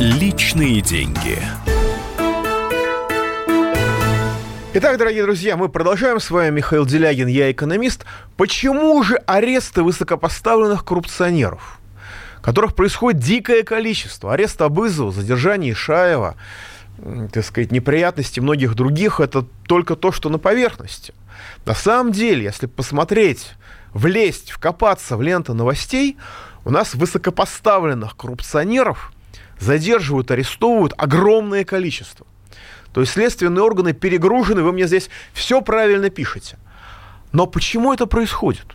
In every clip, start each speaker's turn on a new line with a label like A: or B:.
A: Личные деньги.
B: Итак, дорогие друзья, мы продолжаем. С вами Михаил Делягин, я экономист. Почему же аресты высокопоставленных коррупционеров, которых происходит дикое количество, арест Абызова, задержание Ишаева, так сказать, неприятности многих других, это только то, что на поверхности. На самом деле, если посмотреть, влезть, вкопаться в ленту новостей, у нас высокопоставленных коррупционеров задерживают, арестовывают огромное количество. То есть следственные органы перегружены, вы мне здесь все правильно пишете. Но почему это происходит?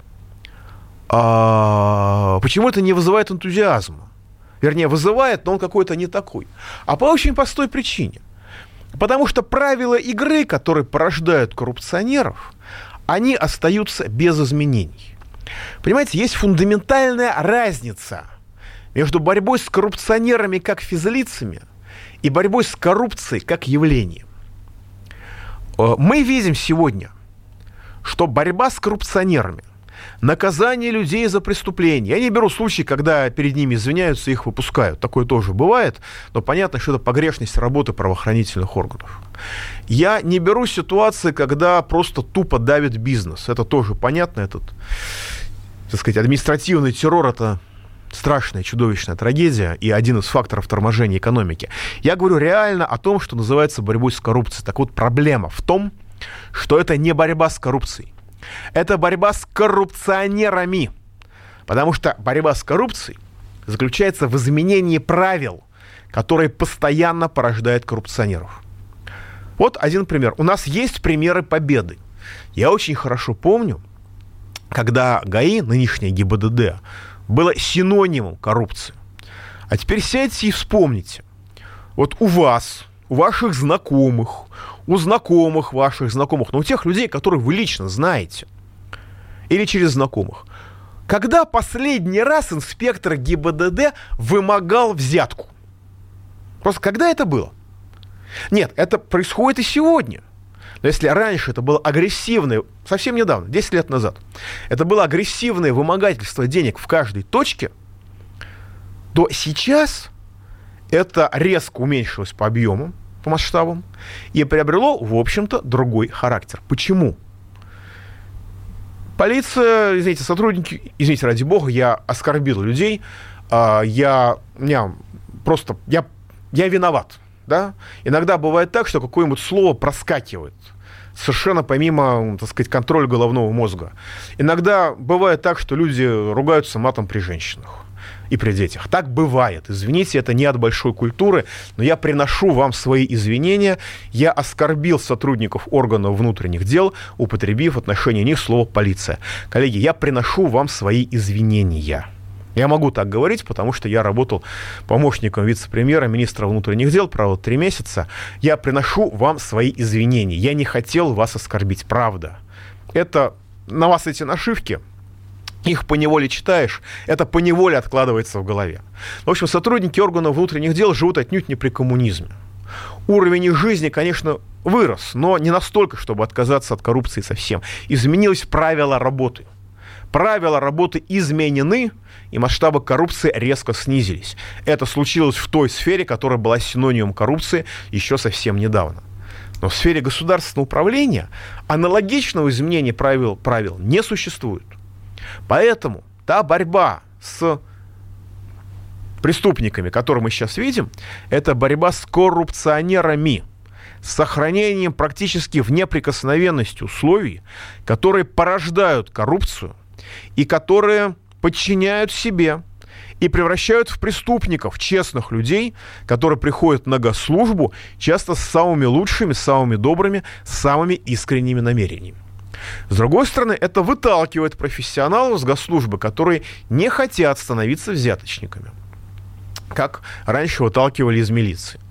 B: Почему это не вызывает энтузиазма? Вернее, вызывает, но он какой-то не такой. А по очень простой причине. Потому что правила игры, которые порождают коррупционеров, они остаются без изменений. Понимаете, есть фундаментальная разница между борьбой с коррупционерами как физлицами и борьбой с коррупцией как явлением. Мы видим сегодня, что борьба с коррупционерами, наказание людей за преступления. Я не беру случаи, когда перед ними извиняются и их выпускают. Такое тоже бывает, но понятно, что это погрешность работы правоохранительных органов. Я не беру ситуации, когда просто тупо давит бизнес. Это тоже понятно. Этот, так сказать, административный террор – это страшная, чудовищная трагедия и один из факторов торможения экономики. Я говорю реально о том, что называется борьбой с коррупцией. Так вот, проблема в том, что это не борьба с коррупцией. Это борьба с коррупционерами. Потому что борьба с коррупцией заключается в изменении правил, которые постоянно порождают коррупционеров. Вот один пример. У нас есть примеры победы. Я очень хорошо помню, когда ГАИ, нынешняя ГИБДД, было синонимом коррупции. А теперь сядьте и вспомните. Вот у вас, у ваших знакомых, у знакомых ваших знакомых, но у тех людей, которых вы лично знаете, или через знакомых, когда последний раз инспектор ГИБДД вымогал взятку? Просто когда это было? Нет, это происходит и сегодня. Но если раньше это было агрессивное, совсем недавно, 10 лет назад, это было агрессивное вымогательство денег в каждой точке, то сейчас это резко уменьшилось по объемам, по масштабам, и приобрело, в общем-то, другой характер. Почему? Полиция, извините, сотрудники, извините, ради бога, я оскорбил людей, я виноват. Да? Иногда бывает так, что какое-нибудь слово проскакивает совершенно помимо, так сказать, контроля головного мозга. Иногда бывает так, что люди ругаются матом при женщинах и при детях. Так бывает. Извините, это не от большой культуры, но я приношу вам свои извинения. Я оскорбил сотрудников органов внутренних дел, употребив в отношении них слово «полиция». Коллеги, я приношу вам свои извинения. Я могу так говорить, потому что я работал помощником вице-премьера, министра внутренних дел, правда, 3 месяца. Я приношу вам свои извинения. Я не хотел вас оскорбить, правда. Это на вас эти нашивки, их поневоле читаешь, это поневоле откладывается в голове. В общем, сотрудники органов внутренних дел живут отнюдь не при коммунизме. Уровень их жизни, конечно, вырос, но не настолько, чтобы отказаться от коррупции совсем. Изменились правила работы. Правила работы изменены, и масштабы коррупции резко снизились. Это случилось в той сфере, которая была синонимом коррупции еще совсем недавно. Но в сфере государственного управления аналогичного изменения правил не существует. Поэтому та борьба с преступниками, которую мы сейчас видим, это борьба с коррупционерами, с сохранением практически в неприкосновенности условий, которые порождают коррупцию, и которые подчиняют себе и превращают в преступников честных людей, которые приходят на госслужбу часто с самыми лучшими, самыми добрыми, самыми искренними намерениями. С другой стороны, это выталкивает профессионалов с госслужбы, которые не хотят становиться взяточниками, как раньше выталкивали из милиции.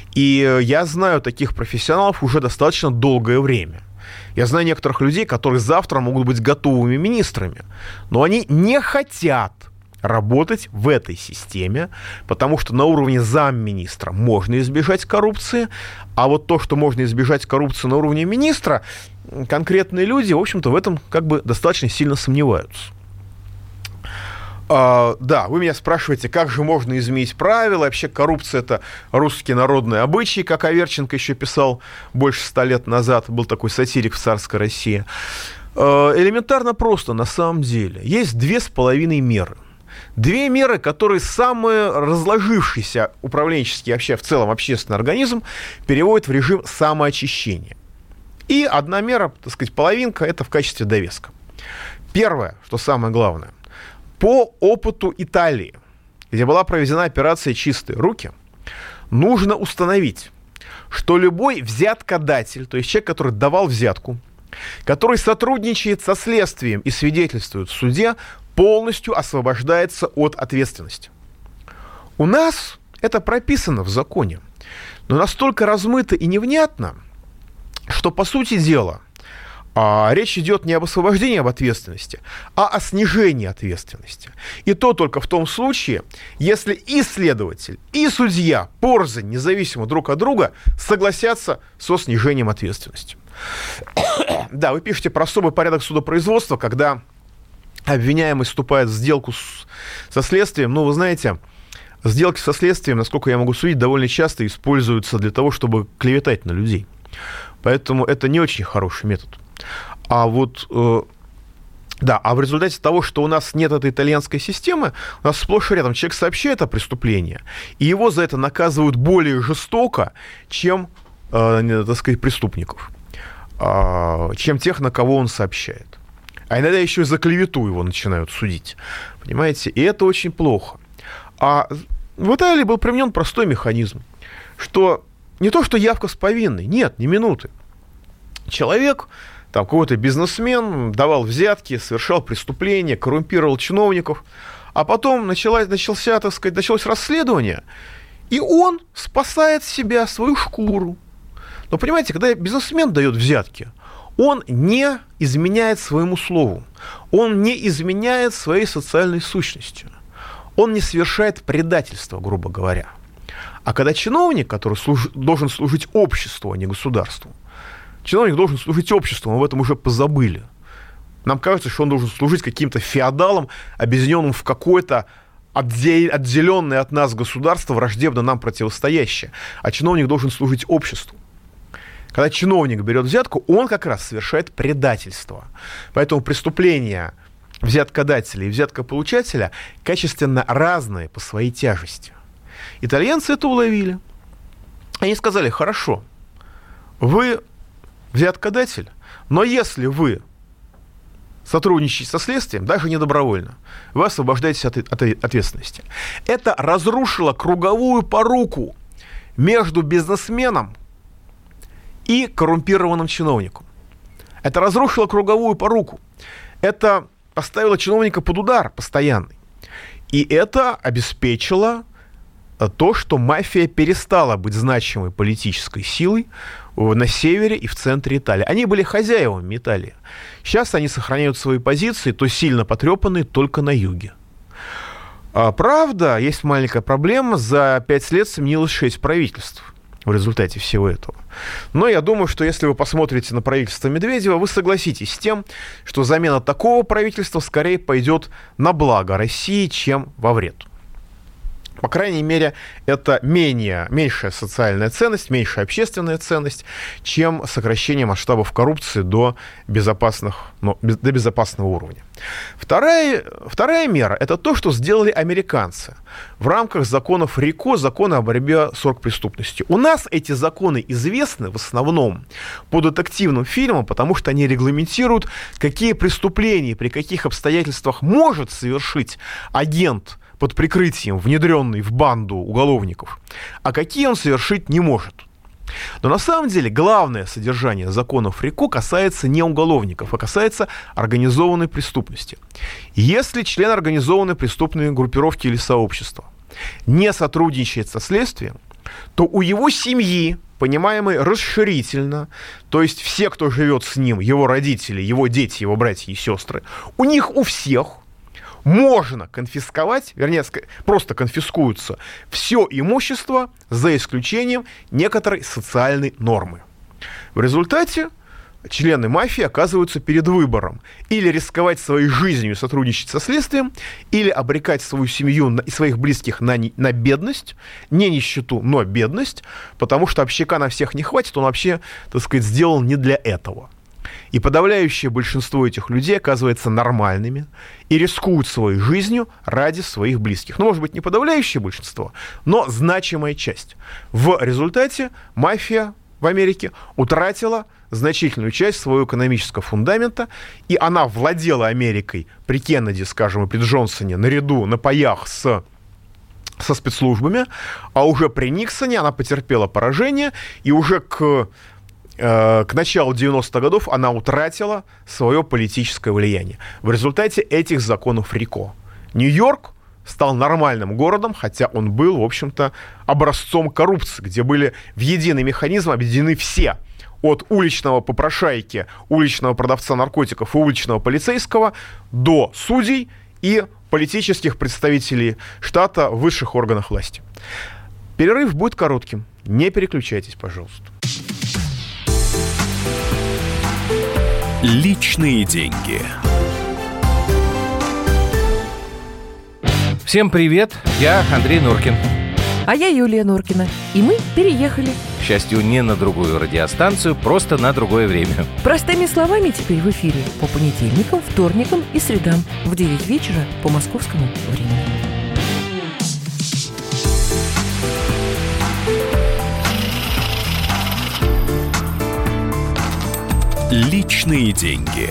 B: И я знаю таких профессионалов уже достаточно долгое время. Я знаю некоторых людей, которые завтра могут быть готовыми министрами, но они не хотят работать в этой системе, потому что на уровне замминистра можно избежать коррупции, а вот то, что можно избежать коррупции на уровне министра, конкретные люди, в общем-то, в этом как бы достаточно сильно сомневаются. Да, вы меня спрашиваете, как же можно изменить правила. Вообще коррупция — это русские народные обычаи, как Аверченко еще писал больше 100 лет назад. Был такой сатирик в царской России. Элементарно просто, на самом деле. Есть 2,5 меры. 2 меры, которые самый разложившийся управленческий, вообще в целом общественный организм переводит в режим самоочищения. И одна мера, так сказать, половинка, это в качестве довеска. Первое, что самое главное. По опыту Италии, где была проведена операция «Чистые руки», нужно установить, что любой взяткодатель, то есть человек, который давал взятку, который сотрудничает со следствием и свидетельствует в суде, полностью освобождается от ответственности. У нас это прописано в законе, но настолько размыто и невнятно, что, по сути дела, речь идет не об освобождении от ответственности, а о снижении ответственности. И то только в том случае, если и следователь, и судья порознь, независимо друг от друга, согласятся со снижением ответственности. Да, вы пишете про особый порядок судопроизводства, когда обвиняемый вступает в сделку со следствием. Ну, вы знаете, сделки со следствием, насколько я могу судить, довольно часто используются для того, чтобы клеветать на людей. Поэтому это не очень хороший метод. А вот, да, а в результате того, что у нас нет этой итальянской системы, у нас сплошь и рядом человек сообщает о преступлении, и его за это наказывают более жестоко, чем, так сказать, преступников, чем тех, на кого он сообщает. А иногда еще и за клевету его начинают судить. Понимаете? И это очень плохо. А в Италии был применен простой механизм, что не то, что явка с повинной, нет, ни минуты. Человек, там, какой-то бизнесмен, давал взятки, совершал преступления, коррумпировал чиновников, а потом началось расследование, и он спасает себя, свою шкуру. Но, понимаете, когда бизнесмен дает взятки, он не изменяет своему слову, он не изменяет своей социальной сущностью, он не совершает предательство, грубо говоря. А когда чиновник, который должен служить обществу, а не государству, чиновник должен служить обществу, мы об этом уже позабыли. Нам кажется, что он должен служить каким-то феодалом, объединенным в какое-то отделенное от нас государство, враждебно нам противостоящее. А чиновник должен служить обществу. Когда чиновник берет взятку, он как раз совершает предательство. Поэтому преступления взяткодателя и взяткополучателя качественно разные по своей тяжести. Итальянцы это уловили. Они сказали: хорошо, вы взяткодатель, но если вы сотрудничаете со следствием, даже не добровольно, вы освобождаетесь от ответственности. Это разрушило круговую поруку между бизнесменом и коррумпированным чиновником. Это разрушило круговую поруку. Это поставило чиновника под удар постоянный. И это обеспечило то, что мафия перестала быть значимой политической силой на севере и в центре Италии. Они были хозяевами Италии. Сейчас они сохраняют свои позиции, то сильно потрепанные, только на юге. Правда, есть маленькая проблема. За 5 лет сменилось 6 правительств в результате всего этого. Но я думаю, что если вы посмотрите на правительство Медведева, вы согласитесь с тем, что замена такого правительства скорее пойдет на благо России, чем во вред. По крайней мере, это меньшая социальная ценность, меньшая общественная ценность, чем сокращение масштабов коррупции до безопасного уровня. Вторая мера – это то, что сделали американцы в рамках законов РИКО, закона о борьбе с оргпреступностью. У нас эти законы известны в основном по детективным фильмам, потому что они регламентируют, какие преступления, при каких обстоятельствах может совершить агент под прикрытием, внедренный в банду уголовников, а какие он совершить не может. Но на самом деле главное содержание законов РИКО касается не уголовников, а касается организованной преступности. Если член организованной преступной группировки или сообщества не сотрудничает со следствием, то у его семьи, понимаемой расширительно, то есть все, кто живет с ним, его родители, его дети, его братья и сестры, у них у всех можно конфисковать, вернее, просто конфискуется все имущество за исключением некоторой социальной нормы. В результате члены мафии оказываются перед выбором: или рисковать своей жизнью и сотрудничать со следствием, или обрекать свою семью и своих близких на бедность, не нищету, но бедность, потому что общака на всех не хватит, он вообще, так сказать, сделан не для этого. И подавляющее большинство этих людей оказывается нормальными и рискуют своей жизнью ради своих близких. Ну, может быть, не подавляющее большинство, но значимая часть. В результате мафия в Америке утратила значительную часть своего экономического фундамента, и она владела Америкой при Кеннеди, скажем, и при Джонсоне наряду на паях со спецслужбами, а уже при Никсоне она потерпела поражение, и уже к началу 90-х годов она утратила свое политическое влияние. В результате этих законов РИКО Нью-Йорк стал нормальным городом, хотя он был, в общем-то, образцом коррупции, где были в единый механизм объединены все, от уличного попрошайки, уличного продавца наркотиков и уличного полицейского до судей и политических представителей штата в высших органах власти. Перерыв будет коротким. Не переключайтесь, пожалуйста.
A: Личные деньги.
C: Всем привет, я Андрей Норкин.
D: А я Юлия Норкина. И мы переехали.
C: К счастью, не на другую радиостанцию, просто на другое время.
D: Простыми словами теперь в эфире по понедельникам, вторникам и средам в 9 вечера по московскому времени.
A: Личные деньги.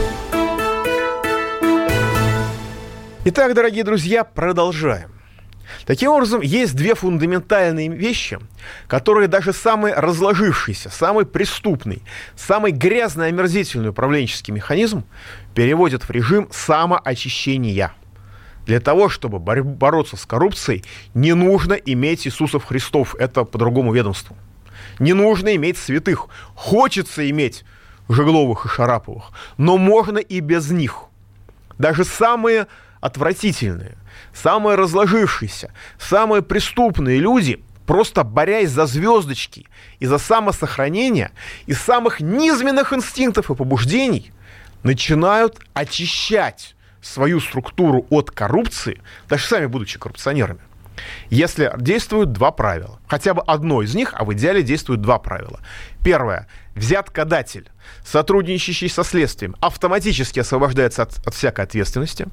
B: Итак, дорогие друзья, продолжаем. Таким образом, есть две фундаментальные вещи, которые даже самый разложившийся, самый преступный, самый грязный, омерзительный управленческий механизм переводит в режим самоочищения. Для того, чтобы бороться с коррупцией, не нужно иметь Иисусов Христов, это по другому ведомству. Не нужно иметь святых. Хочется иметь Жегловых и Шараповых, но можно и без них. Даже самые отвратительные, самые разложившиеся, самые преступные люди, просто борясь за звездочки и за самосохранение, из самых низменных инстинктов и побуждений, начинают очищать свою структуру от коррупции, даже сами будучи коррупционерами. Если действуют два правила, хотя бы одно из них, а в идеале действуют два правила. Первое. Взяткодатель, сотрудничающий со следствием, автоматически освобождается от всякой ответственности.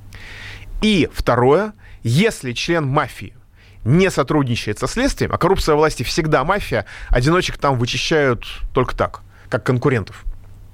B: И второе. Если член мафии не сотрудничает со следствием, а коррупция власти всегда мафия, одиночек там вычищают только так, как конкурентов.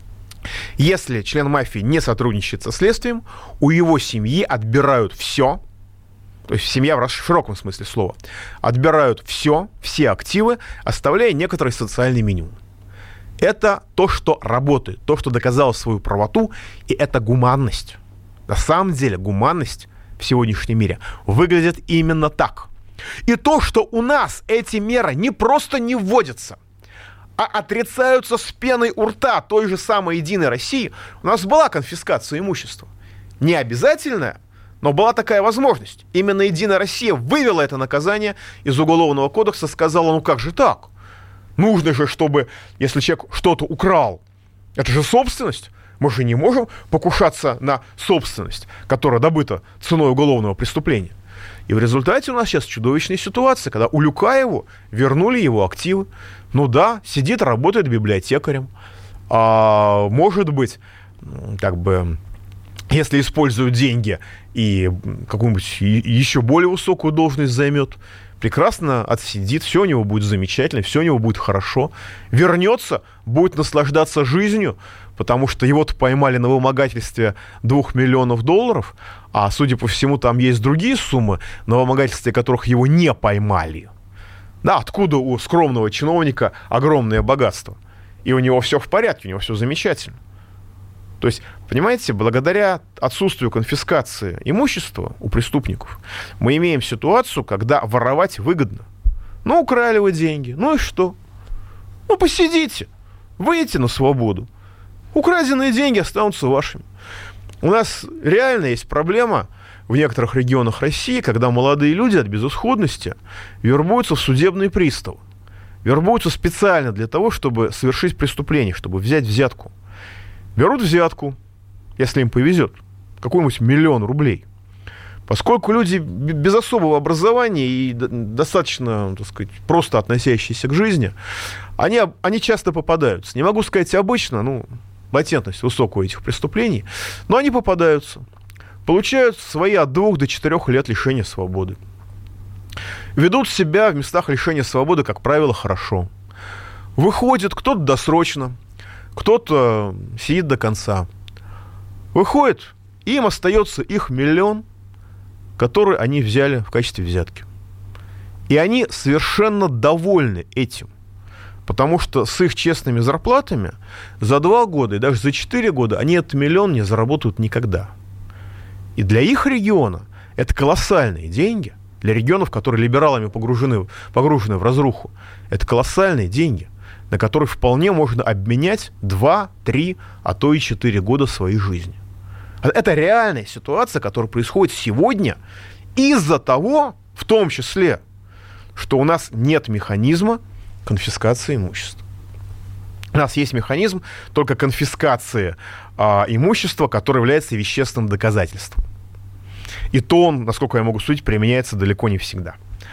B: Если член мафии не сотрудничает со следствием, у его семьи отбирают все, то есть семья в широком смысле слова, отбирают все активы, оставляя некоторый социальный минимум. Это то, что работает, то, что доказало свою правоту, и это гуманность. На самом деле гуманность в сегодняшнем мире выглядит именно так. И то, что у нас эти меры не просто не вводятся, а отрицаются с пеной у рта той же самой «Единой России», у нас была конфискация имущества. Не обязательная, но была такая возможность. Именно «Единая Россия» вывела это наказание из Уголовного кодекса, сказала, ну как же так? Нужно же, чтобы, если человек что-то украл, это же собственность. Мы же не можем покушаться на собственность, которая добыта ценой уголовного преступления. И в результате у нас сейчас чудовищная ситуация, когда Улюкаеву вернули его активы. Ну да, сидит, работает библиотекарем. А может быть, как бы, если используют деньги и какую-нибудь еще более высокую должность займет, прекрасно отсидит, все у него будет замечательно, все у него будет хорошо. Вернется, будет наслаждаться жизнью, потому что его-то поймали на вымогательстве $2 миллионов, а, судя по всему, там есть другие суммы, на вымогательстве которых его не поймали. Да, откуда у скромного чиновника огромное богатство? И у него все в порядке, у него все замечательно. То есть, понимаете, благодаря отсутствию конфискации имущества у преступников мы имеем ситуацию, когда воровать выгодно. Ну, украли вы деньги, ну и что? Ну, посидите, выйдите на свободу. Украденные деньги останутся вашими. У нас реально есть проблема в некоторых регионах России, когда молодые люди от безысходности вербуются в судебные приставы. вербуются специально для того, чтобы совершить преступление, чтобы взять взятку. Берут взятку, если им повезет, какой-нибудь 1 000 000 рублей. Поскольку люди без особого образования и достаточно, так сказать, просто относящиеся к жизни, они часто попадаются. Не могу сказать обычно, латентность высокая у этих преступлений, но они попадаются. Получают свои от 2 до 4 лет лишения свободы. Ведут себя в местах лишения свободы, как правило, хорошо. Выходит кто-то досрочно, кто-то сидит до конца. Выходит, и им остается их 1 000 000, которые они взяли в качестве взятки. И они совершенно довольны этим. Потому что с их честными зарплатами за 2 года и даже за 4 года они этот 1 000 000 не заработают никогда. И для их региона это колоссальные деньги. Для регионов, которые либералами погружены в разруху, это колоссальные деньги, на которые вполне можно обменять 2, 3, а то и 4 года своей жизни. Это реальная ситуация, которая происходит сегодня из-за того, в том числе, что у нас нет механизма конфискации имущества. У нас есть механизм только конфискации имущества, которое является вещественным доказательством. И то он, насколько я могу судить, применяется далеко не всегда.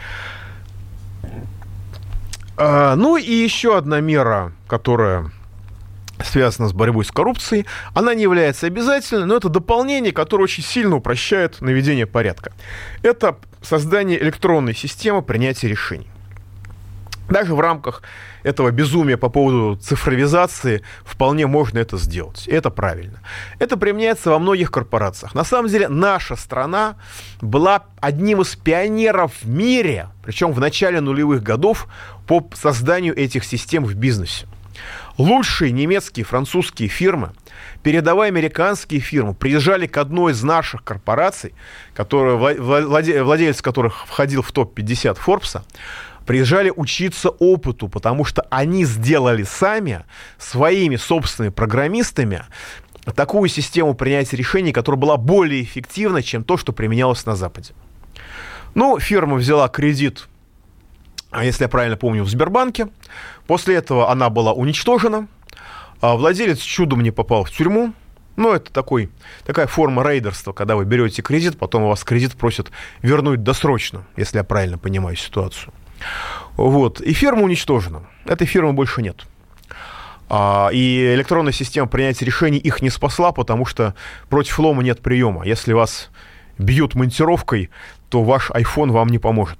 B: Ну и еще одна мера, которая связана с борьбой с коррупцией, она не является обязательной, но это дополнение, которое очень сильно упрощает наведение порядка. Это создание электронной системы принятия решений. Даже в рамках этого безумия по поводу цифровизации вполне можно это сделать. Это правильно. Это применяется во многих корпорациях. На самом деле наша страна была одним из пионеров в мире, причем в начале нулевых годов, по созданию этих систем в бизнесе. Лучшие немецкие, французские фирмы, передовые американские фирмы приезжали к одной из наших корпораций, владелец которых входил в топ-50 Форбса, приезжали учиться опыту, потому что они сделали сами, своими собственными программистами, такую систему принятия решений, которая была более эффективна, чем то, что применялось на Западе. Фирма взяла кредит, если я правильно помню, в Сбербанке. После этого она была уничтожена. Владелец чудом не попал в тюрьму. Это такая форма рейдерства, когда вы берете кредит, потом у вас кредит просят вернуть досрочно, если я правильно понимаю ситуацию. И фирма уничтожена. Этой фирмы больше нет. И электронная система принятия решений их не спасла, потому что против лома нет приема. Если вас бьют монтировкой, то ваш iPhone вам не поможет.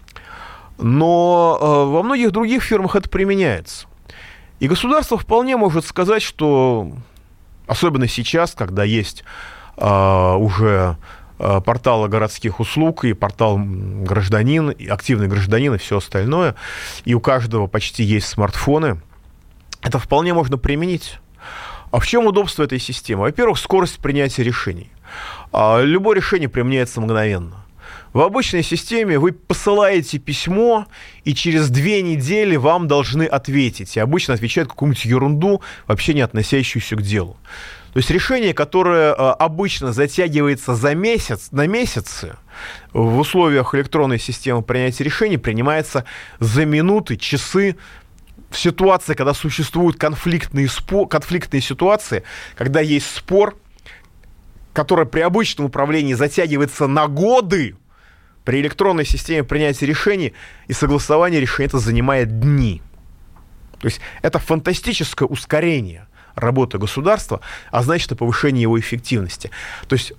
B: Но во многих других фирмах это применяется. И государство вполне может сказать, что особенно сейчас, когда есть уже порталы городских услуг и портал гражданин, и активный гражданин и все остальное, и у каждого почти есть смартфоны, это вполне можно применить. А в чем удобство этой системы? Во-первых, скорость принятия решений. Любое решение применяется мгновенно. В обычной системе вы посылаете письмо, и через 2 недели вам должны ответить. И обычно отвечают какую-нибудь ерунду, вообще не относящуюся к делу. То есть решение, которое обычно затягивается на месяцы, в условиях электронной системы принятия решений принимается за минуты, часы, в ситуации, когда существуют конфликтные ситуации, когда есть спор, который при обычном управлении затягивается на годы, при электронной системе принятия решений и согласования решений это занимает дни. То есть это фантастическое ускорение работы государства, а значит и повышение его эффективности. То есть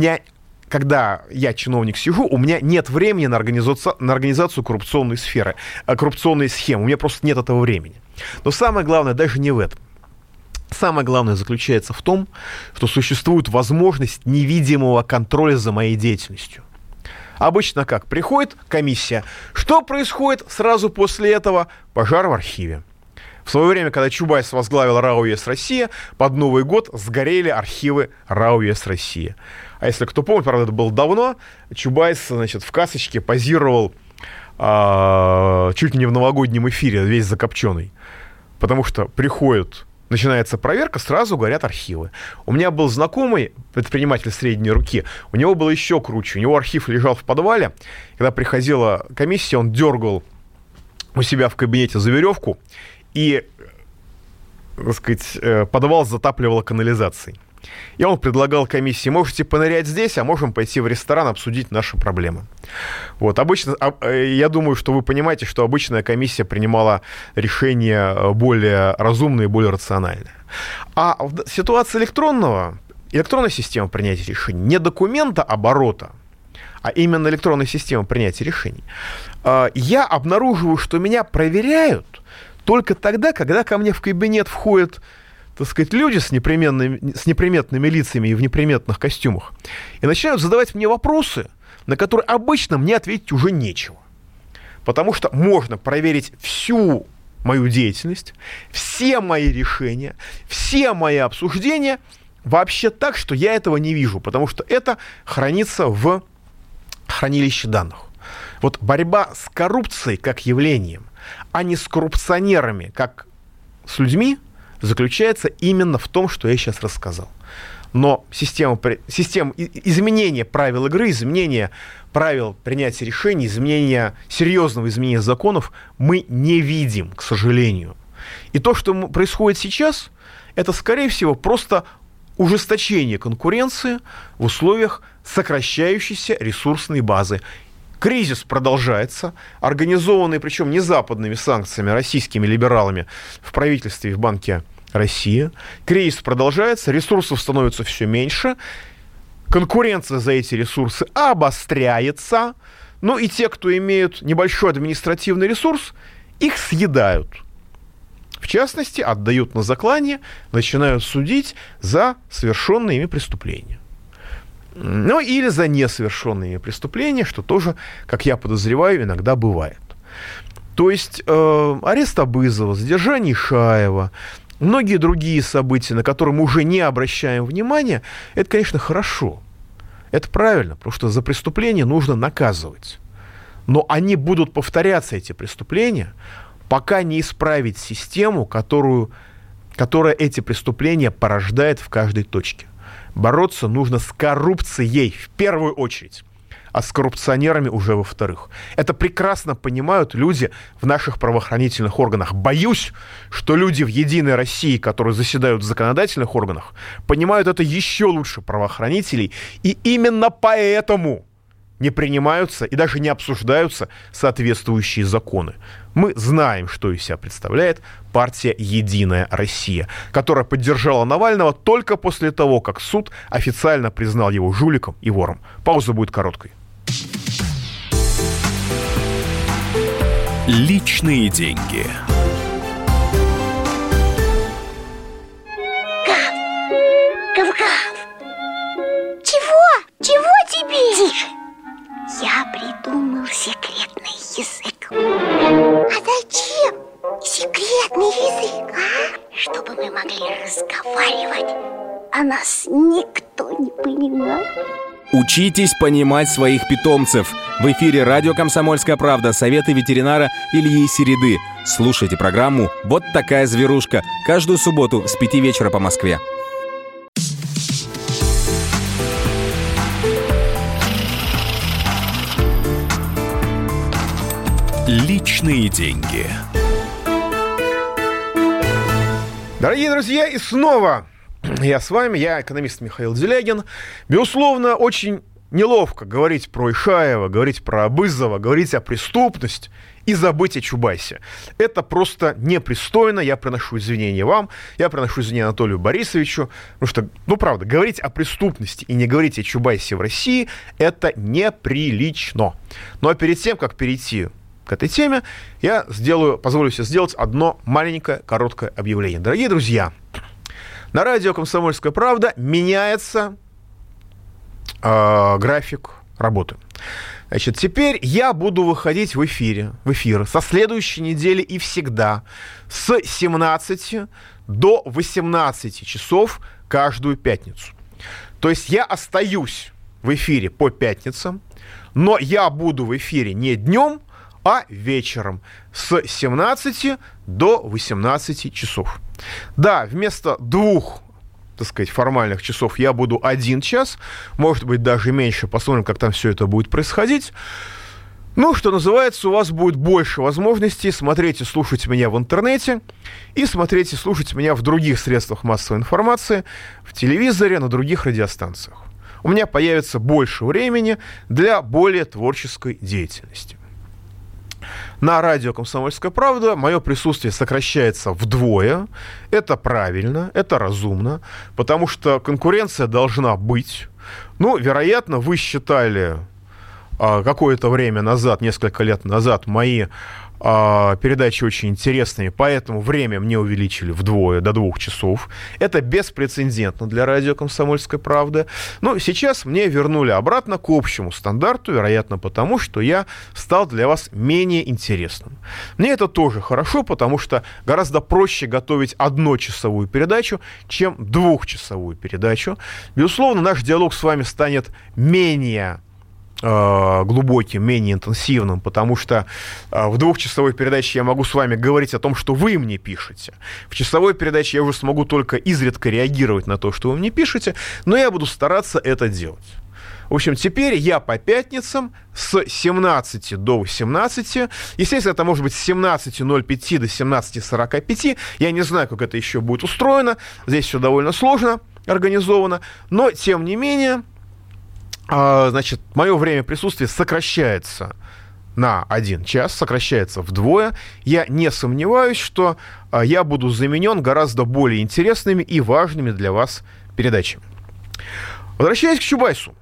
B: когда я чиновник сижу, у меня нет времени на организацию коррупционной сферы, коррупционной схемы. У меня просто нет этого времени. Но самое главное даже не в этом. Самое главное заключается в том, что существует возможность невидимого контроля за моей деятельностью. Обычно как? Приходит комиссия. Что происходит сразу после этого? Пожар в архиве. В свое время, когда Чубайс возглавил РАО ЕС Россия, под Новый год сгорели архивы РАО ЕС Россия. А если кто помнит, правда, это было давно, Чубайс, в касочке позировал чуть ли не в новогоднем эфире, весь закопченный. Потому что начинается проверка, сразу горят архивы. У меня был знакомый предприниматель средней руки, у него было еще круче. У него архив лежал в подвале. Когда приходила комиссия, он дергал у себя в кабинете за веревку и, так сказать, подвал затапливало канализацией. И он предлагал комиссии: можете понырять здесь, а можем пойти в ресторан обсудить наши проблемы. Вот, обычно, я думаю, что вы понимаете, что обычная комиссия принимала решения более разумные, более рациональные. А в ситуации электронной системы принятия решений, не документа оборота, а именно электронной системы принятия решений, я обнаруживаю, что меня проверяют только тогда, когда ко мне в кабинет входят, так сказать, люди с неприметными лицами и в неприметных костюмах и начинают задавать мне вопросы, на которые обычно мне ответить уже нечего. Потому что можно проверить всю мою деятельность, все мои решения, все мои обсуждения вообще так, что я этого не вижу, потому что это хранится в хранилище данных. Вот борьба с коррупцией как явлением, а не с коррупционерами как с людьми, заключается именно в том, что я сейчас рассказал. Но система изменения правил игры, изменения правил принятия решений, серьезного изменения законов мы не видим, к сожалению. И то, что происходит сейчас, это, скорее всего, просто ужесточение конкуренции в условиях сокращающейся ресурсной базы. Кризис продолжается, организованный, причем не западными санкциями, а российскими либералами в правительстве и в Банке России. Кризис продолжается, ресурсов становится все меньше, конкуренция за эти ресурсы обостряется, ну и те, кто имеют небольшой административный ресурс, их съедают. В частности, отдают на заклание, начинают судить за совершенные ими преступления. Ну, или за несовершенные преступления, что тоже, как я подозреваю, иногда бывает. То есть арест Абызова, задержание Ишаева, многие другие события, на которые мы уже не обращаем внимания, это, конечно, хорошо. Это правильно, потому что за преступления нужно наказывать. Но они будут повторяться, эти преступления, пока не исправить систему, которая эти преступления порождает в каждой точке. Бороться нужно с коррупцией в первую очередь, а с коррупционерами уже во-вторых. Это прекрасно понимают люди в наших правоохранительных органах. Боюсь, что люди в «Единой России», которые заседают в законодательных органах, понимают это еще лучше правоохранителей, и именно поэтому не принимаются и даже не обсуждаются соответствующие законы. Мы знаем, что из себя представляет партия «Единая Россия», которая поддержала Навального только после того, как суд официально признал его жуликом и вором. Пауза будет короткой.
A: Личные деньги.
E: Гав-гав! Чего тебе? Тише! Я придумал секретный язык. А зачем секретный язык, а? Чтобы мы могли разговаривать, а нас никто не понимает.
F: Учитесь понимать своих питомцев. В эфире радио «Комсомольская правда», советы ветеринара Ильи Середы. Слушайте программу «Вот такая зверушка» каждую субботу с 5 вечера по Москве.
A: Личные деньги.
B: Дорогие друзья, и снова я с вами, я экономист Михаил Делягин. Безусловно, очень неловко говорить про Ишаева, говорить про Абызова, говорить о преступности и забыть о Чубайсе. Это просто непристойно. Я приношу извинения вам, я приношу извинения Анатолию Борисовичу, потому что, правда, говорить о преступности и не говорить о Чубайсе в России – это неприлично. Ну а перед тем, как перейти к этой теме, я позволю себе сделать одно маленькое, короткое объявление. Дорогие друзья, на радио «Комсомольская правда» меняется график работы. Значит, теперь я буду выходить в эфиры со следующей недели и всегда с 17 до 18 часов каждую пятницу. То есть я остаюсь в эфире по пятницам, но я буду в эфире не днем, а вечером с 17 до 18 часов. Да, вместо 2, так сказать, формальных часов я буду 1 час, может быть, даже меньше, посмотрим, как там все это будет происходить. Ну, что называется, у вас будет больше возможностей смотреть и слушать меня в интернете, и смотреть и слушать меня в других средствах массовой информации, в телевизоре, на других радиостанциях. У меня появится больше времени для более творческой деятельности. На радио «Комсомольская правда» мое присутствие сокращается вдвое. Это правильно, это разумно, потому что конкуренция должна быть. Ну, вероятно, вы считали какое-то время назад, несколько лет назад, мои передачи очень интересными, поэтому время мне увеличили вдвое, до 2 часов. Это беспрецедентно для радио «Комсомольская правда». Но сейчас мне вернули обратно к общему стандарту, вероятно, потому что я стал для вас менее интересным. Мне это тоже хорошо, потому что гораздо проще готовить 1-часовую передачу, чем 2-часовую передачу. Безусловно, наш диалог с вами станет менее глубоким, менее интенсивным, потому что в 2-часовой передаче я могу с вами говорить о том, что вы мне пишете. В часовой передаче я уже смогу только изредка реагировать на то, что вы мне пишете, но я буду стараться это делать. В общем, теперь я по пятницам с 17 до 18, естественно, это может быть с 17:05 до 17:45, я не знаю, как это еще будет устроено, здесь все довольно сложно организовано, но, тем не менее, значит, мое время присутствия сокращается на 1 час, сокращается вдвое. Я не сомневаюсь, что я буду заменен гораздо более интересными и важными для вас передачами. Возвращаясь к Чубайсу.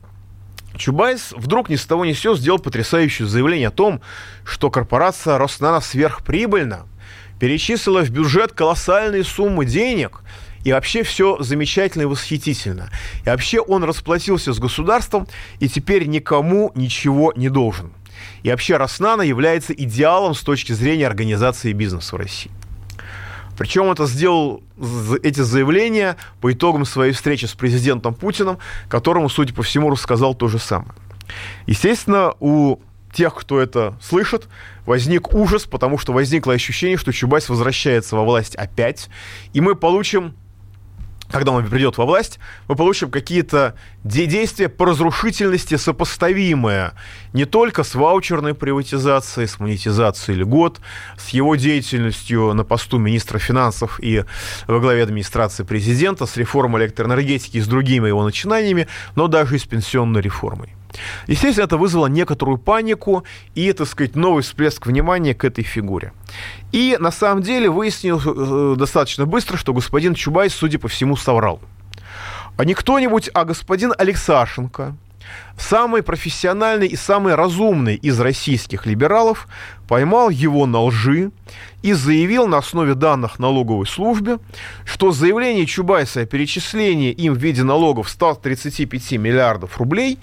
B: Чубайс вдруг ни с того ни с сего сделал потрясающее заявление о том, что корпорация Роснано сверхприбыльна, перечислила в бюджет колоссальные суммы денег, и вообще все замечательно и восхитительно. И вообще он расплатился с государством и теперь никому ничего не должен. И вообще Роснано является идеалом с точки зрения организации бизнеса в России. Причем он это сделал, эти заявления, по итогам своей встречи с президентом Путиным, которому, судя по всему, рассказал то же самое. Естественно, у тех, кто это слышит, возник ужас, потому что возникло ощущение, что Чубайс возвращается во власть опять, и мы получим, когда он придет во власть, мы получим какие-то действия по разрушительности, сопоставимые не только с ваучерной приватизацией, с монетизацией льгот, с его деятельностью на посту министра финансов и во главе администрации президента, с реформой электроэнергетики и с другими его начинаниями, но даже и с пенсионной реформой. Естественно, это вызвало некоторую панику и, так сказать, новый всплеск внимания к этой фигуре. И, на самом деле, выяснилось достаточно быстро, что господин Чубайс, судя по всему, соврал. А не кто-нибудь, а господин Алексашенко, самый профессиональный и самый разумный из российских либералов, поймал его на лжи и заявил на основе данных налоговой службе, что заявление Чубайса о перечислении им в виде налогов 135 миллиардов рублей,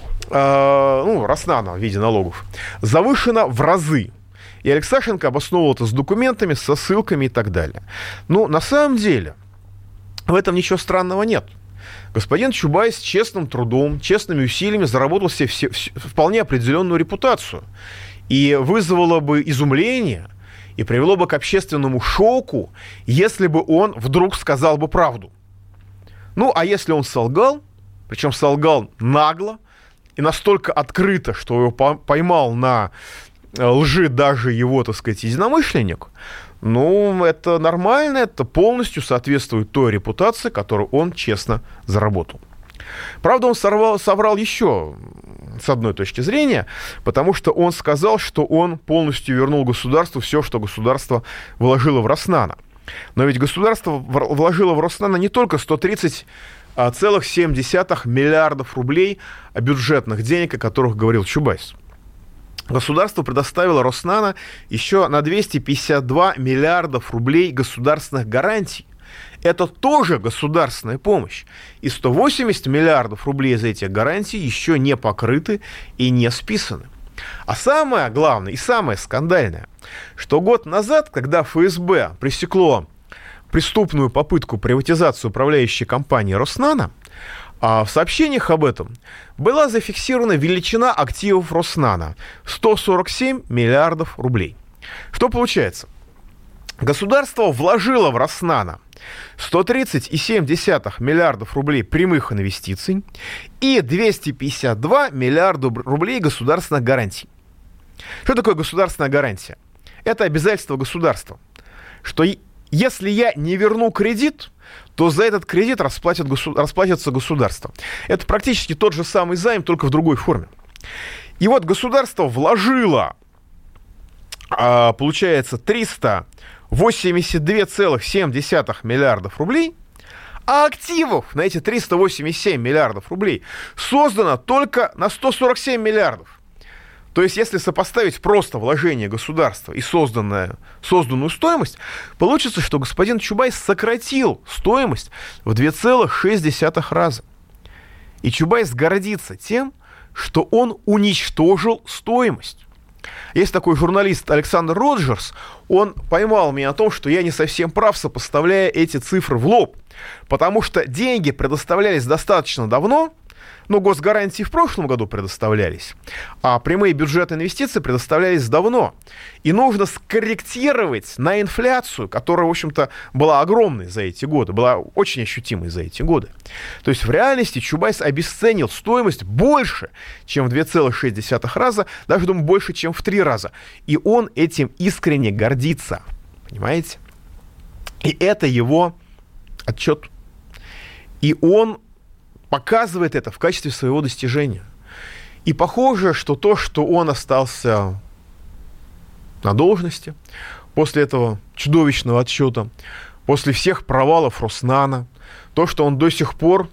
B: Роснано в виде налогов, завышено в разы. И Алексашенко обосновывал это с документами, со ссылками и так далее. Но на самом деле в этом ничего странного нет. Господин Чубайс честным трудом, честными усилиями заработал себе вполне определенную репутацию. И вызвало бы изумление и привело бы к общественному шоку, если бы он вдруг сказал бы правду. Ну, а если он солгал, причем солгал нагло и настолько открыто, что его поймал на лжи даже его, так сказать, единомышленник, ну, это нормально, это полностью соответствует той репутации, которую он честно заработал. Правда, он соврал еще с одной точки зрения, потому что он сказал, что он полностью вернул государству все, что государство вложило в Роснано. Но ведь государство вложило в Роснано не только 130,7 миллиардов рублей бюджетных денег, о которых говорил Чубайс. Государство предоставило Роснано еще на 252 миллиардов рублей государственных гарантий. Это тоже государственная помощь. И 180 миллиардов рублей из этих гарантий еще не покрыты и не списаны. А самое главное и самое скандальное, что год назад, когда ФСБ пресекло преступную попытку приватизации управляющей компании Роснано, в сообщениях об этом была зафиксирована величина активов Роснано – 147 миллиардов рублей. Что получается? Государство вложило в Роснано 130,7 миллиардов рублей прямых инвестиций и 252 миллиарда рублей государственных гарантий. Что такое государственная гарантия? Это обязательство государства, что если я не верну кредит, то за этот кредит расплатится государство. Это практически тот же самый займ, только в другой форме. И вот государство вложило, получается, 382,7 миллиардов рублей, а активов на эти 387 миллиардов рублей создано только на 147 миллиардов. То есть, если сопоставить просто вложение государства и созданную стоимость, получится, что господин Чубайс сократил стоимость в 2,6 раза. И Чубайс гордится тем, что он уничтожил стоимость. Есть такой журналист Александр Роджерс, он поймал меня на том, что я не совсем прав, сопоставляя эти цифры в лоб. Потому что деньги предоставлялись достаточно давно, но госгарантии в прошлом году предоставлялись, а прямые бюджетные инвестиции предоставлялись давно. И нужно скорректировать на инфляцию, которая, в общем-то, была огромной за эти годы, была очень ощутимой за эти годы. То есть в реальности Чубайс обесценил стоимость больше, чем в 2,6 раза, даже, думаю, больше, чем в 3 раза. И он этим искренне гордится. Понимаете? И это его отчет. И он показывает это в качестве своего достижения. И похоже, что то, что он остался на должности после этого чудовищного отчета, после всех провалов Роснана, то, что он до сих пор,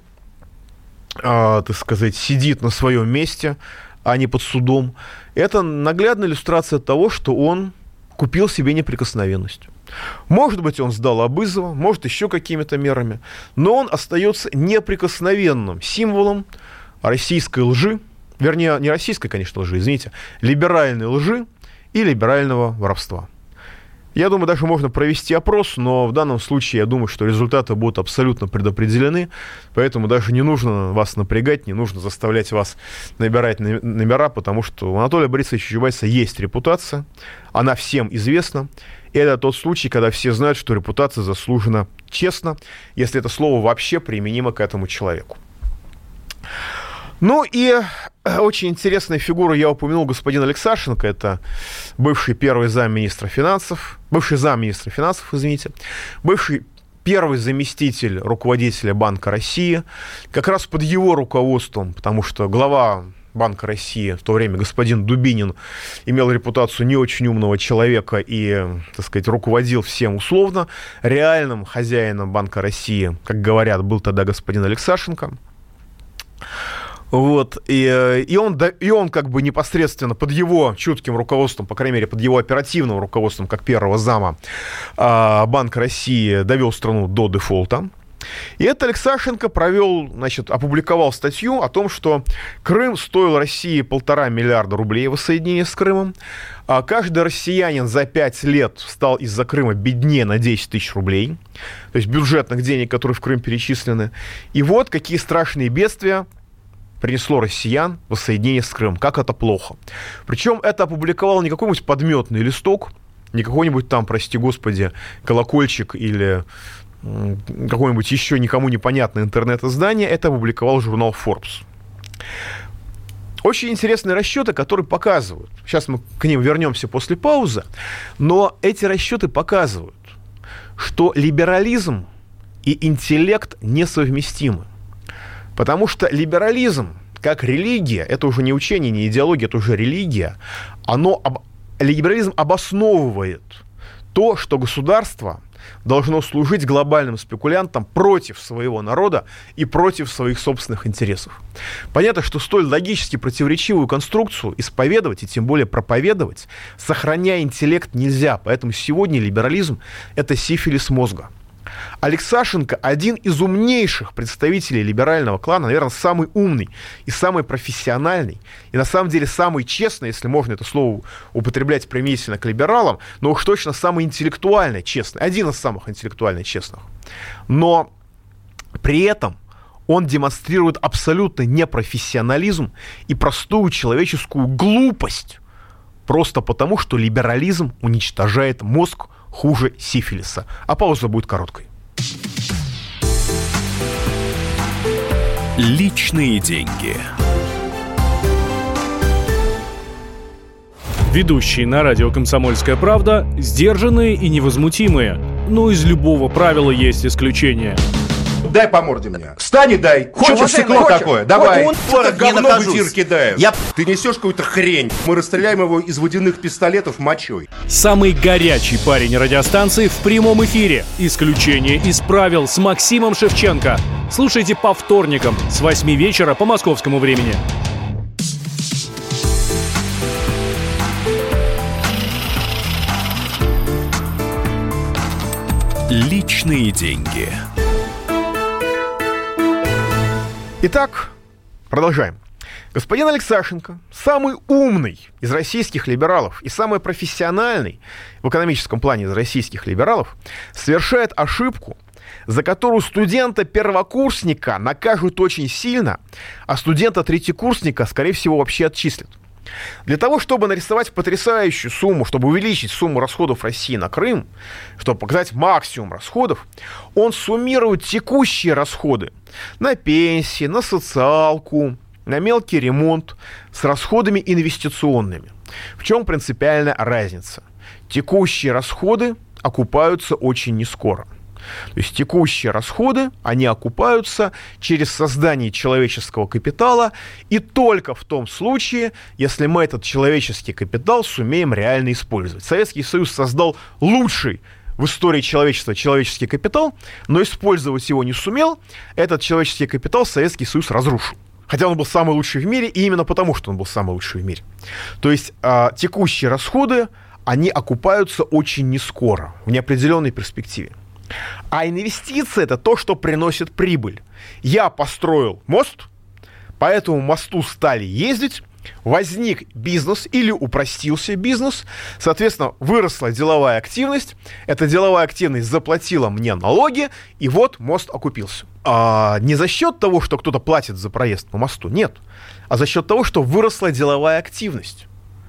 B: так сказать, сидит на своем месте, а не под судом, это наглядная иллюстрация того, что он купил себе неприкосновенность. Может быть, он сдал Абызова, может, еще какими-то мерами, но он остается неприкосновенным символом российской лжи, вернее, не российской, конечно, лжи, извините, либеральной лжи и либерального воровства. Я думаю, даже можно провести опрос, но в данном случае я думаю, что результаты будут абсолютно предопределены, поэтому даже не нужно вас напрягать, не нужно заставлять вас набирать номера, потому что у Анатолия Борисовича Чубайса есть репутация, она всем известна. И это тот случай, когда все знают, что репутация заслужена честно, если это слово вообще применимо к этому человеку. Ну и очень интересная фигура, я упомянул, господин Алексашенко, это бывший замминистра финансов, бывший первый заместитель руководителя Банка России, как раз под его руководством, потому что глава Банка России, в то время господин Дубинин, имел репутацию не очень умного человека и, так сказать, руководил всем условно. Реальным хозяином Банка России, как говорят, был тогда господин Алексашенко. Вот, и он как бы непосредственно под его чутким руководством, по крайней мере, под его оперативным руководством, как первого зама Банка России, довел страну до дефолта. И это Алексашенко опубликовал статью о том, что Крым стоил России 1,5 миллиарда рублей воссоединение с Крымом. А каждый россиянин за 5 лет стал из-за Крыма беднее на 10 тысяч рублей. То есть бюджетных денег, которые в Крым перечислены. И вот какие страшные бедствия принесло россиян воссоединение с Крымом. Как это плохо. Причем это опубликовал не какой-нибудь подметный листок, не какой-нибудь там, прости господи, колокольчик или какое-нибудь еще никому непонятное интернет-издание, это опубликовал журнал Forbes. Очень интересные расчеты, которые показывают, сейчас мы к ним вернемся после паузы, но эти расчеты показывают, что либерализм и интеллект несовместимы. Потому что либерализм, как религия, это уже не учение, не идеология, это уже религия, либерализм обосновывает то, что государство должно служить глобальным спекулянтам против своего народа и против своих собственных интересов. Понятно, что столь логически противоречивую конструкцию исповедовать и тем более проповедовать, сохраняя интеллект, нельзя. Поэтому сегодня либерализм – это сифилис мозга. Алексашенко – один из умнейших представителей либерального клана, наверное, самый умный и самый профессиональный, и на самом деле самый честный, если можно это слово употреблять применительно к либералам, но уж точно самый интеллектуально честный, один из самых интеллектуально честных. Но при этом он демонстрирует абсолютный непрофессионализм и простую человеческую глупость, просто потому, что либерализм уничтожает мозг хуже сифилиса. А пауза будет короткой.
A: Личные деньги.
G: Ведущие на радио «Комсомольская правда» сдержанные и невозмутимые. Но из любого правила есть исключение.
H: Дай по морде мне. Встань и дай. Хочешь стекло такое? Давай. Вот говно в эфир кидаем. Ты несешь какую-то хрень. Мы расстреляем его из водяных пистолетов мочой.
G: Самый горячий парень радиостанции в прямом эфире. Исключение из правил с Максимом Шевченко. Слушайте по вторникам с 8 вечера по московскому времени.
A: Личные деньги.
B: Итак, продолжаем. Господин Алексашенко, самый умный из российских либералов и самый профессиональный в экономическом плане из российских либералов, совершает ошибку, за которую студента-первокурсника накажут очень сильно, а студента-третьекурсника, скорее всего, вообще отчислят. Для того, чтобы нарисовать потрясающую сумму, чтобы увеличить сумму расходов России на Крым, чтобы показать максимум расходов, он суммирует текущие расходы на пенсии, на социалку, на мелкий ремонт с расходами инвестиционными. В чем принципиальная разница? Текущие расходы окупаются очень нескоро. То есть текущие расходы, они окупаются через создание человеческого капитала и только в том случае, если мы этот человеческий капитал сумеем реально использовать. Советский Союз создал лучший в истории человечества человеческий капитал, но использовать его не сумел. Этот человеческий капитал Советский Союз разрушил. Хотя он был самый лучший в мире, и именно потому, что он был самый лучший в мире. То есть текущие расходы, они окупаются очень нескоро, в неопределенной перспективе. А инвестиция – это то, что приносит прибыль. Я построил мост, по этому мосту стали ездить, возник бизнес или упростился бизнес, соответственно, выросла деловая активность, эта деловая активность заплатила мне налоги, и вот мост окупился. Не за счет того, что кто-то платит за проезд по мосту, нет, а за счет того, что выросла деловая активность.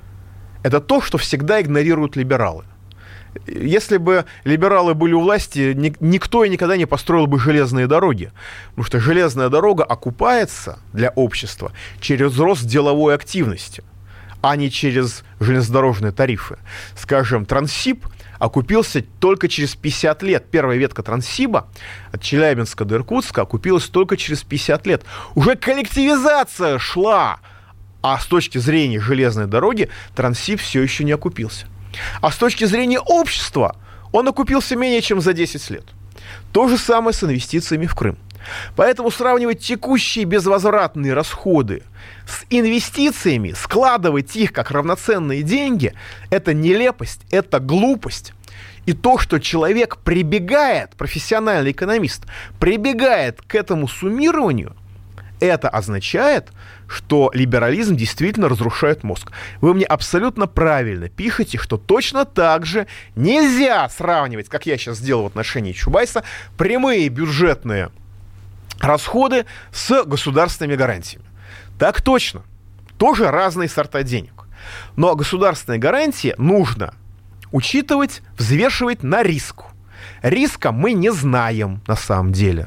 B: Это то, что всегда игнорируют либералы. Если бы либералы были у власти, никто и никогда не построил бы железные дороги. Потому что железная дорога окупается для общества через рост деловой активности, а не через железнодорожные тарифы. Скажем, Транссиб окупился только через 50 лет. Первая ветка Транссиба от Челябинска до Иркутска окупилась только через 50 лет. Уже коллективизация шла, а с точки зрения железной дороги Транссиб все еще не окупился. А с точки зрения общества он окупился менее чем за 10 лет. То же самое с инвестициями в Крым. Поэтому сравнивать текущие безвозвратные расходы с инвестициями, складывать их как равноценные деньги, это нелепость, это глупость. И то, что человек прибегает, профессиональный экономист, прибегает к этому суммированию, это означает, что либерализм действительно разрушает мозг. Вы мне абсолютно правильно пишете, что точно так же нельзя сравнивать, как я сейчас сделал в отношении Чубайса, прямые бюджетные расходы с государственными гарантиями. Так точно. Тоже разные сорта денег. Но государственные гарантии нужно учитывать, взвешивать на риск. Риска мы не знаем на самом деле.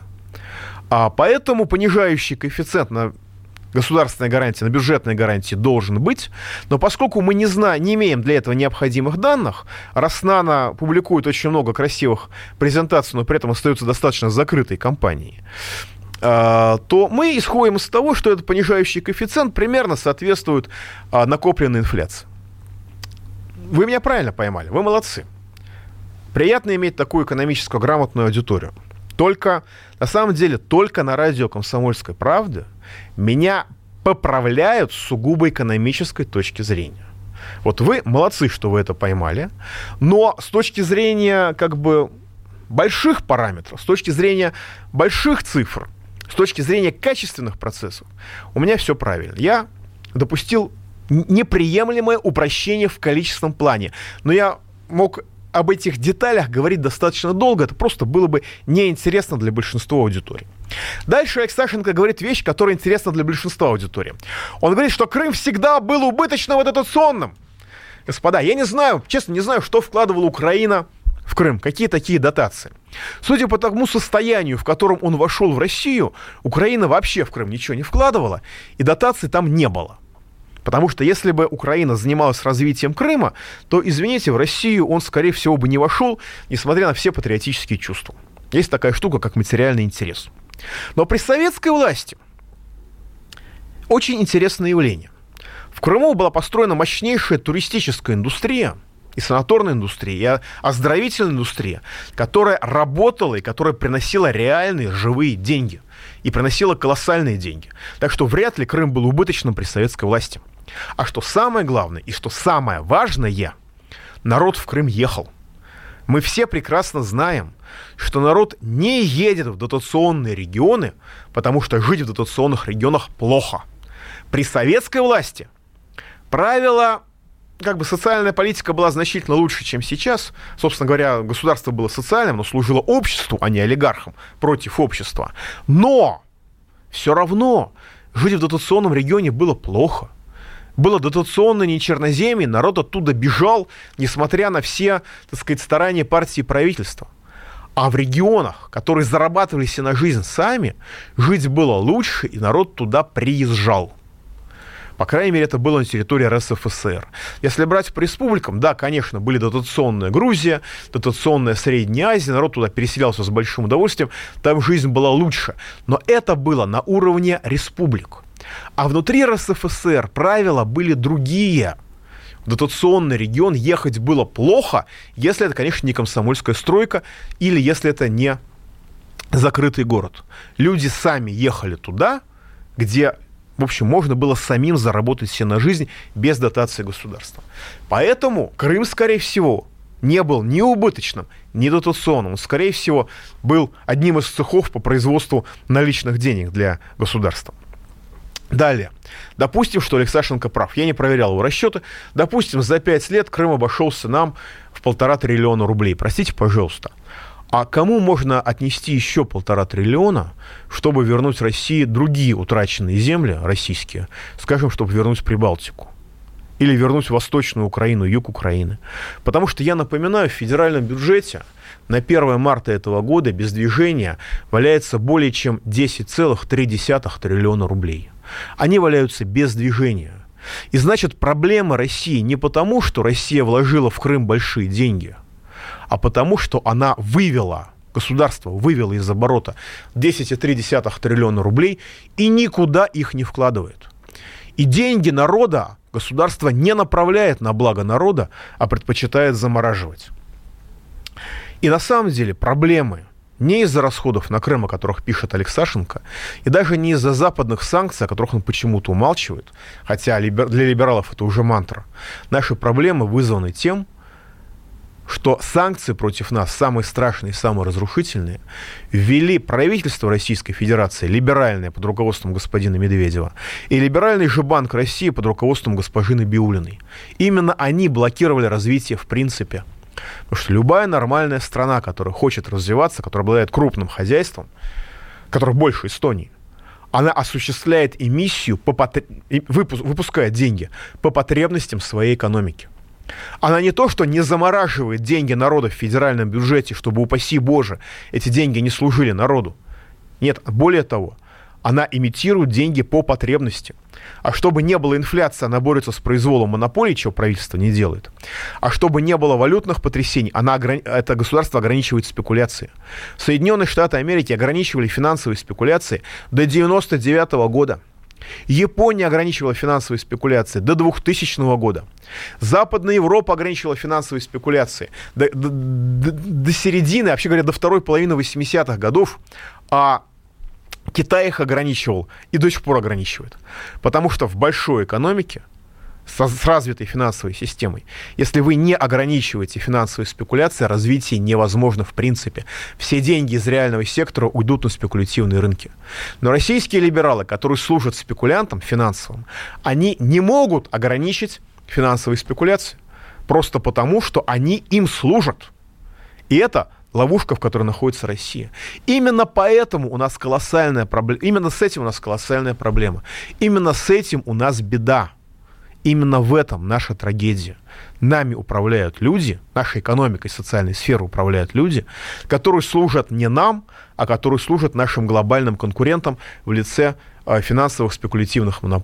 B: Поэтому понижающий коэффициент на государственные гарантии, на бюджетные гарантии должен быть. Но поскольку мы не имеем для этого необходимых данных, Роснано публикует очень много красивых презентаций, но при этом остается достаточно закрытой компанией, то мы исходим из того, что этот понижающий коэффициент примерно соответствует накопленной инфляции. Вы меня правильно поймали, вы молодцы. Приятно иметь такую экономически грамотную аудиторию. Только, на самом деле, только на радио «Комсомольская правда» меня поправляют с сугубо экономической точки зрения. Вот вы молодцы, что вы это поймали, но с точки зрения больших параметров, с точки зрения больших цифр, с точки зрения качественных процессов, у меня все правильно. Я допустил неприемлемое упрощение в количественном плане, но я мог об этих деталях говорить достаточно долго, это просто было бы неинтересно для большинства аудитории. Дальше Алексашенко говорит вещь, которая интересна для большинства аудитории. Он говорит, что Крым всегда был убыточным дотационным. Господа, я не знаю, честно, не знаю, что вкладывала Украина в Крым, какие такие дотации. Судя по тому состоянию, в котором он вошел в Россию, Украина вообще в Крым ничего не вкладывала, и дотаций там не было. Потому что если бы Украина занималась развитием Крыма, то, извините, в Россию он, скорее всего, бы не вошел, несмотря на все патриотические чувства. Есть такая штука, как материальный интерес. Но при советской власти очень интересное явление. В Крыму была построена мощнейшая туристическая индустрия, и санаторная индустрия, и оздоровительная индустрия, которая работала и которая приносила реальные живые деньги. И приносила колоссальные деньги. Так что вряд ли Крым был убыточным при советской власти. А что самое главное и что самое важное, народ в Крым ехал. Мы все прекрасно знаем, что народ не едет в дотационные регионы, потому что жить в дотационных регионах плохо. При советской власти правила, социальная политика была значительно лучше, чем сейчас. Собственно говоря, государство было социальным, но служило обществу, а не олигархам, против общества. Но все равно жить в дотационном регионе было плохо. Было дотационное нечерноземье, народ оттуда бежал, несмотря на все, старания партии и правительства. А в регионах, которые зарабатывали себе на жизнь сами, жить было лучше, и народ туда приезжал. По крайней мере, это было на территории РСФСР. Если брать по республикам, да, конечно, были дотационная Грузия, дотационная Средняя Азия, народ туда переселялся с большим удовольствием, там жизнь была лучше. Но это было на уровне республик. А внутри РСФСР правила были другие. В дотационный регион ехать было плохо, если это, конечно, не комсомольская стройка или если это не закрытый город. Люди сами ехали туда, где, в общем, можно было самим заработать себе на жизнь без дотации государства. Поэтому Крым, скорее всего, не был ни убыточным, ни дотационным. Он, скорее всего, был одним из цехов по производству наличных денег для государства. Далее. Допустим, что Алексашенко прав. Я не проверял его расчеты. Допустим, за 5 лет Крым обошелся нам в 1,5 триллиона рублей. Простите, пожалуйста. А кому можно отнести еще 1,5 триллиона, чтобы вернуть России другие утраченные земли российские, скажем, чтобы вернуть Прибалтику? Или вернуть Восточную Украину, юг Украины? Потому что, я напоминаю, в федеральном бюджете на 1 марта этого года без движения валяется более чем 10,3 триллиона рублей. Они валяются без движения. И значит, проблема России не потому, что Россия вложила в Крым большие деньги, а потому, что она государство вывело из оборота 10,3 триллиона рублей и никуда их не вкладывает. И деньги народа государство не направляет на благо народа, а предпочитает замораживать. И на самом деле проблемы не из-за расходов на Крым, о которых пишет Алексашенко, и даже не из-за западных санкций, о которых он почему-то умалчивает, хотя для либералов это уже мантра. Наши проблемы вызваны тем, что санкции против нас, самые страшные и самые разрушительные, ввели правительство Российской Федерации, либеральное под руководством господина Медведева, и либеральный же Банк России под руководством госпожи Набиуллиной. Именно они блокировали развитие в принципе. Потому что любая нормальная страна, которая хочет развиваться, которая обладает крупным хозяйством, которых больше Эстонии, она осуществляет эмиссию, выпускает деньги по потребностям своей экономики. Она не то, что не замораживает деньги народа в федеральном бюджете, чтобы, упаси Боже, эти деньги не служили народу. Нет, более того, она имитирует деньги по потребности. А чтобы не было инфляции, она борется с произволом монополий, чего правительство не делает. А чтобы не было валютных потрясений, это государство ограничивает спекуляции. Соединенные Штаты Америки ограничивали финансовые спекуляции до 1999 года. Япония ограничивала финансовые спекуляции до 2000 года. Западная Европа ограничивала финансовые спекуляции до середины, вообще говоря, до второй половины 80-х годов, а Китай их ограничивал и до сих пор ограничивает. Потому что в большой экономике с развитой финансовой системой, если вы не ограничиваете финансовые спекуляции, развитие невозможно в принципе. Все деньги из реального сектора уйдут на спекулятивные рынки. Но российские либералы, которые служат спекулянтам финансовым, они не могут ограничить финансовые спекуляции просто потому, что они им служат. И это ловушка, в которой находится Россия. Именно поэтому у нас колоссальная проблема. Именно с этим у нас колоссальная проблема. Именно с этим у нас беда. Именно в этом наша трагедия. Нами управляют люди, нашей экономикой, социальной сферой управляют люди, которые служат не нам, а которые служат нашим глобальным конкурентам в лице финансовых спекулятивных монополий.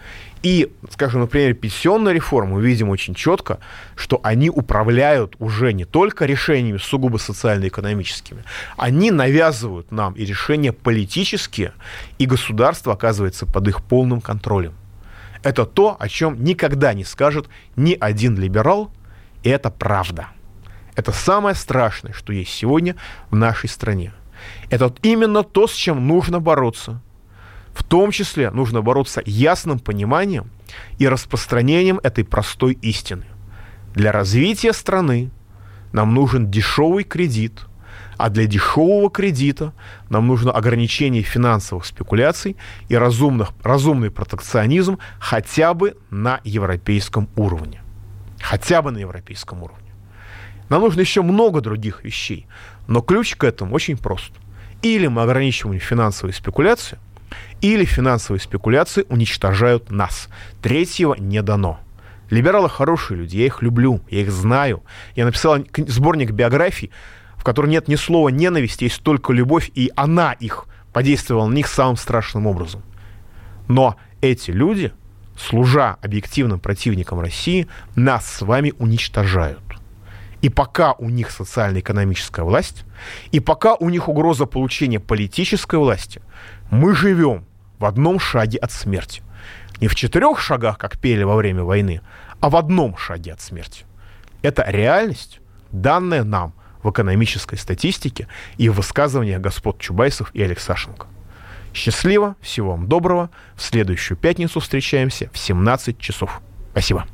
B: И, скажем, на примере пенсионной реформы мы видим очень четко, что они управляют уже не только решениями сугубо социально-экономическими, они навязывают нам и решения политические, и государство оказывается под их полным контролем. Это то, о чем никогда не скажет ни один либерал, и это правда. Это самое страшное, что есть сегодня в нашей стране. Это именно то, с чем нужно бороться. В том числе нужно бороться ясным пониманием и распространением этой простой истины. Для развития страны нам нужен дешевый кредит, а для дешевого кредита нам нужно ограничение финансовых спекуляций и разумный протекционизм хотя бы на европейском уровне. Хотя бы на европейском уровне. Нам нужно еще много других вещей, но ключ к этому очень прост. Или мы ограничиваем финансовые спекуляции, или финансовые спекуляции уничтожают нас. Третьего не дано. Либералы хорошие люди, я их люблю, я их знаю. Я написал сборник биографий, в котором нет ни слова ненависти, есть только любовь, и она их подействовала на них самым страшным образом. Но эти люди, служа объективным противникам России, нас с вами уничтожают. И пока у них социально-экономическая власть, и пока у них угроза получения политической власти, мы живем в одном шаге от смерти. Не в 4 шагах, как пели во время войны, а в одном шаге от смерти. Это реальность, данная нам в экономической статистике и в высказываниях господ Чубайсов и Алексашенко. Счастливо, всего вам доброго. В следующую пятницу встречаемся в 17 часов. Спасибо.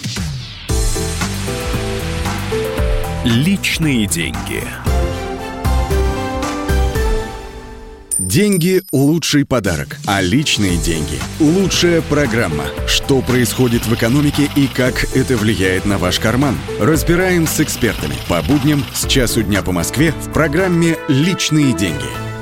A: Личные деньги.
I: Деньги – лучший подарок, а личные деньги – лучшая программа. Что происходит в экономике и как это влияет на ваш карман? Разбираем с экспертами по будням с часу дня по Москве в программе «Личные деньги».